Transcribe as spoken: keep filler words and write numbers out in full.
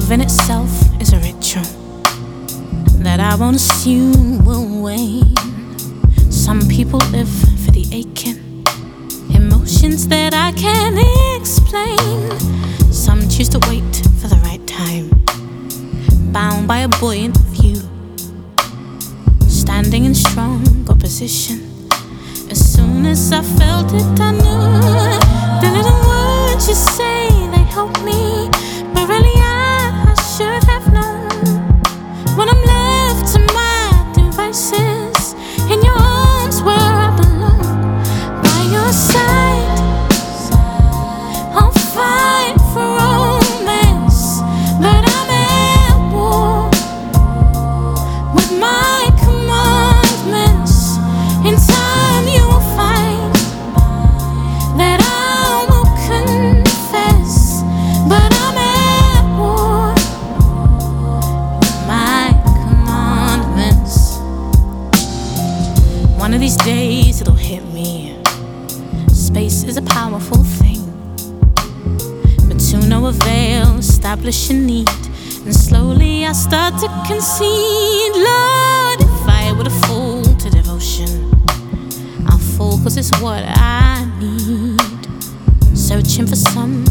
Love in itself is a ritual that I won't assume will wane. Some people live for the aching emotions that I can't explain. Some choose to wait for the right time, bound by a buoyant view, standing in strong opposition. As soon as I felt it, I knew the little words you say, they help me, but really I, I should have known. When I'm left to my devices, in your arms where I belong, by your side, I'll fight for romance, but I'm at war with my commandments. In time you will find that I will confess, but I'm at war with my commandments. One of these days it'll hit me. Space is a powerful thing, but to no avail, establishing need. And slowly I start to concede, Lord, if I were to fall to devotion, I'll fall cause it's what I need. Searching for some